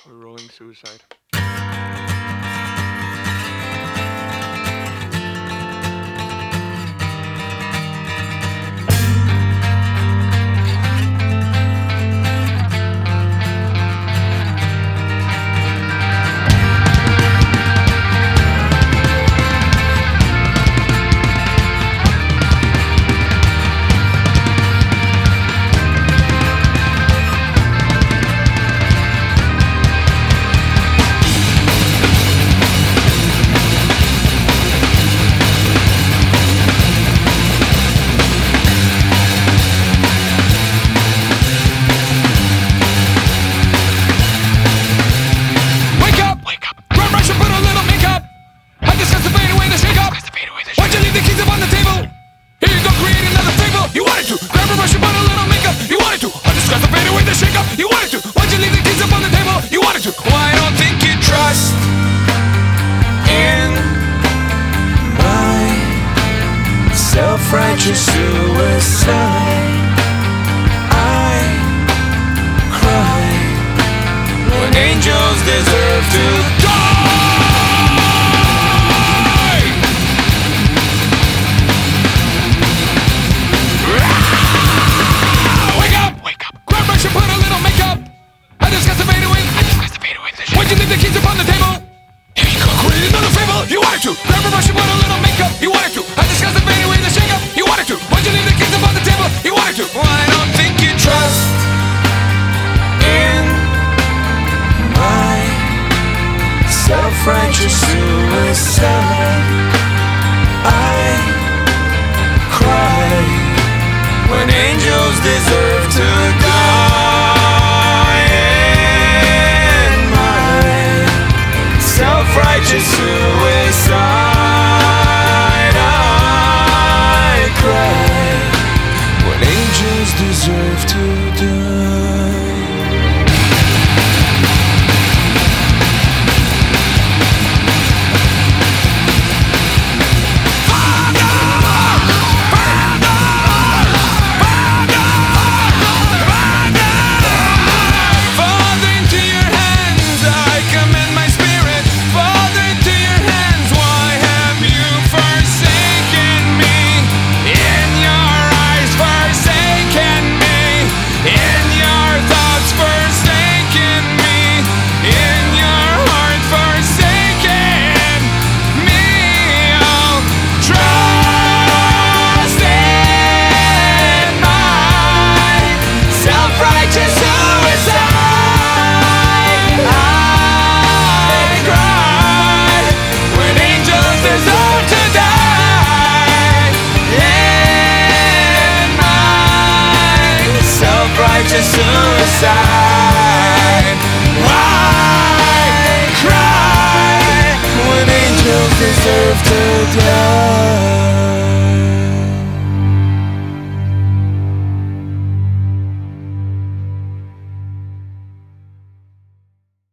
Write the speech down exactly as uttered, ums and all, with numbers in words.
We're rolling suicide. Why don't think you trust in my self-righteous suicide? I cry when angels deserve to die. Wake up! Wake up! Grab brush and put a little makeup. I discuss the fade away. I discuss the fade away. Why'd you leave the keys upon the table? Here you go, create another fable. You wanted to grab a brush and put a little makeup. You wanted to. I discuss the fade away, the shake up. You wanted to. Why'd you leave the keys upon the table? You wanted to. Well, I don't think you trust in my self-righteous suicide. I cry when angels deserve to die. In my self-righteous suicide, I cry when angels deserve to die. Just suicide.